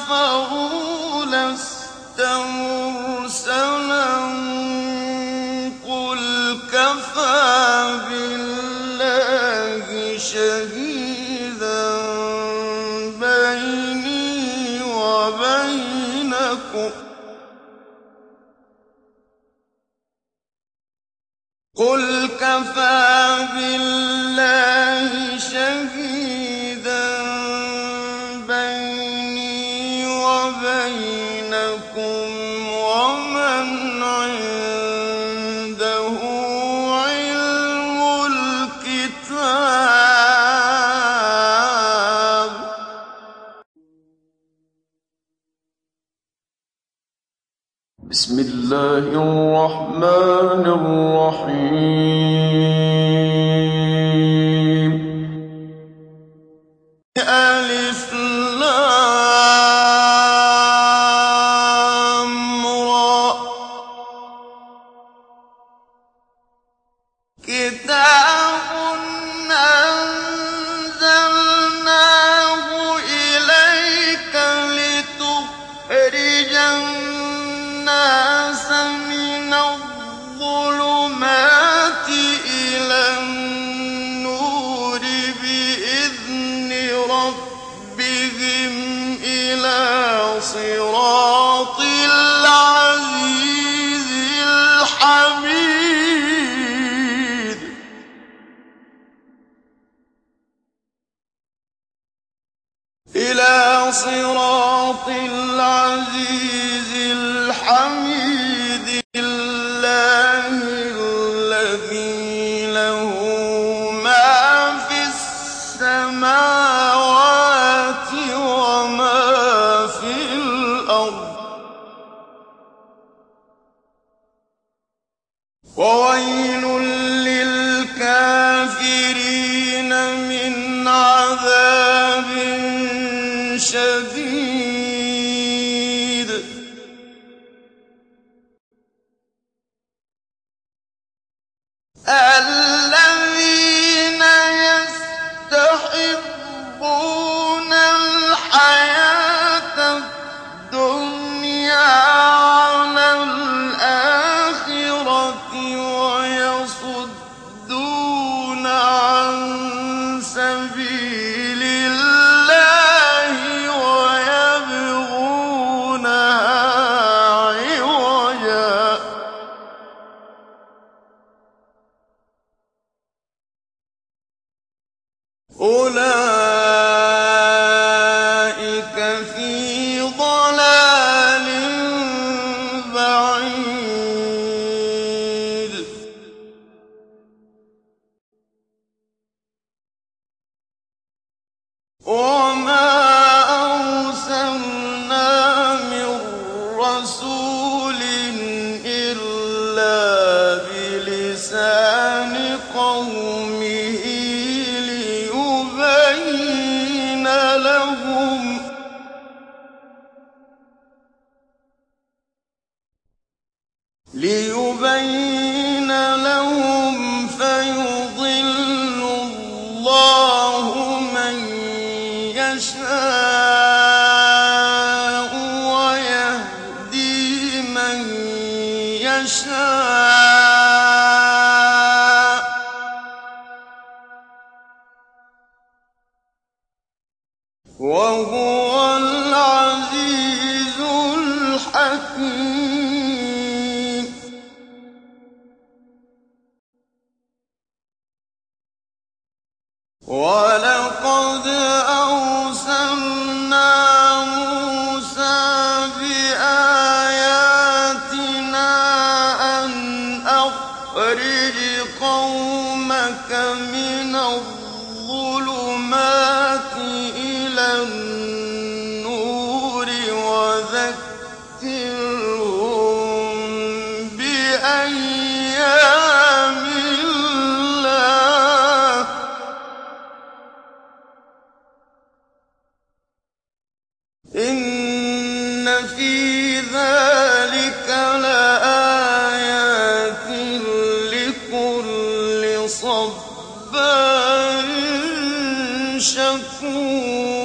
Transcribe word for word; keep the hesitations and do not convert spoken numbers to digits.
كَفَرُوا لَسْتَ مُرْسَلًا قُلْ كَفَىٰ بِاللَّهِ شَهِيدًا بَيْنِي وَبَيْنَكُمْ قُلْ كَفَىٰ بِاللَّهِ شَهِيدًا بَيْنِي وَبَيْنَكُمْ وَمَنْ عِندَهُ عِلْمُ الْكِتَابِ بسم الله الرحمن الرحيم ألف لام را كتاب أنزلناه إليك لتخرج الناس من الظلمات إلى النور بإذن ربهم إلى صراط العزيز الحميد إلى صراط العزيز الحميد الله الذي له ما في السماوات وما في الأرض وويل للكافرين من عذاب شديد الذين يستحبون الحياة الدنيا على الآخرة ويصدون عن سبيل الله ويبغونها عوجا أولئك في ضلال بعيد وما أرسلنا من رسول إلا بلسان قومه ليبين لهم ليبين لهم فيضل الله من يشاء ويهدي من يشاء وهو العزيز الحكيم ولقد أرسلنا موسى بآياتنا أن أخرج قومك من الظلمات إلى النور وذكرهم بأيام الله إن في ذلك لآيات لكل صبار شكور